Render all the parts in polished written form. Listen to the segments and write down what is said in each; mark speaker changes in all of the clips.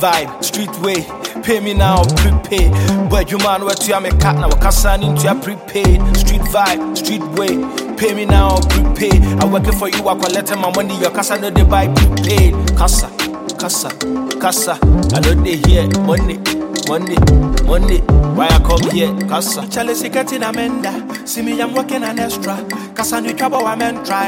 Speaker 1: vibe, street way. Pay me now, prepay. But you man, what you am a cat now, Kassan into your prepaid. Street vibe, street way. Pay me now, prepay. I working for you, I collect my money. Your casa no they buy prepaid. Casa. I know they hear money. Why I come here? Casa.
Speaker 2: Chalice getting amenda. See me, I'm working an extra. Casa no trouble, I men try.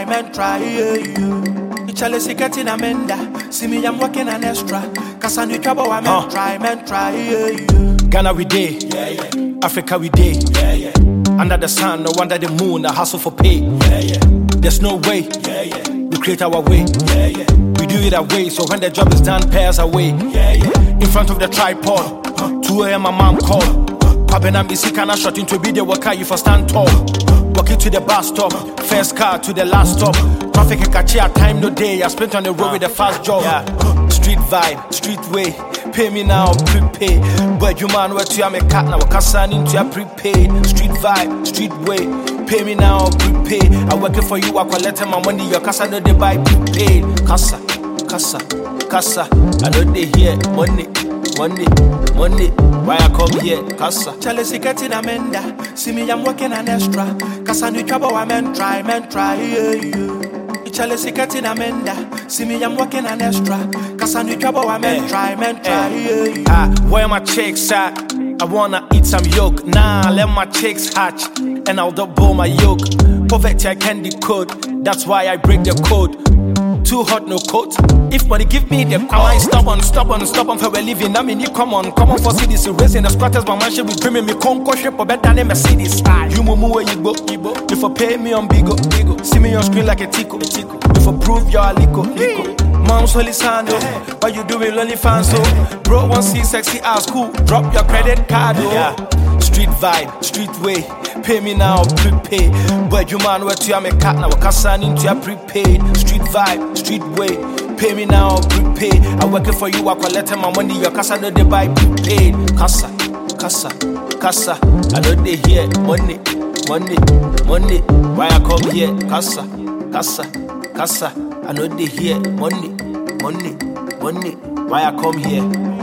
Speaker 2: Yeah. Chalice getting amenda. See me, I'm working an extra. Casa no trouble, I men try. Yeah.
Speaker 1: Ghana we day, Africa we day. Under the sun, no under the moon, I hustle for pay. There's no way, we create our way. We do it our way, so when the job is done, pay us away. In front of the tripod, 2 a.m. my mom called. Kwabena misi kana shot into video worker, you for stand tall. Walking to the bus stop, first car to the last stop. Traffic and catch time no day, I spent on the road with a fast job. Street vibe, street way. Pay me now, prepay. But you man, what you am a cat now, Kassan into your prepaid. Street vibe, street way. Pay me now, prepay. I working for you, I collect my money. Your casa no they buy prepaid. Casa. I know they hear money. Why I come here? Casa.
Speaker 2: Chalice getting amenda. See me, I'm working an extra. Casa no trouble, I men try. Yeah. Chalice getting amenda. See me, I'm working an extra. Casa no trouble, I men try. Yeah.
Speaker 1: Where my chicks at? I wanna eat some yolk. Nah, let my chicks hatch, and I'll double my yolk. Poverty I can decode. That's why I break the code. Too hot, no coat. If money give me the call, I stubborn for a living. I mean, you come on for cities. Raising the squatters, my man should be dreaming me. Conco ship or better than Mercedes. You mumu where you go. If I pay me on bigo. See me on screen like a tico. If I prove you're a lico. Mom's holy sando, but you do it only fans so. Bro, want see sexy ass cool. Drop your credit card. Street vibe, street way. Pay me now, prepay. But you man, what you am a cat now, Kassan into your prepaid. Street vibe, street way. Pay me now, prepay. I working for you, I collect my money. Your casa no they buy prepaid. Casa. I know they hear money. Why I come here? Casa. I know they hear money. Why I come here?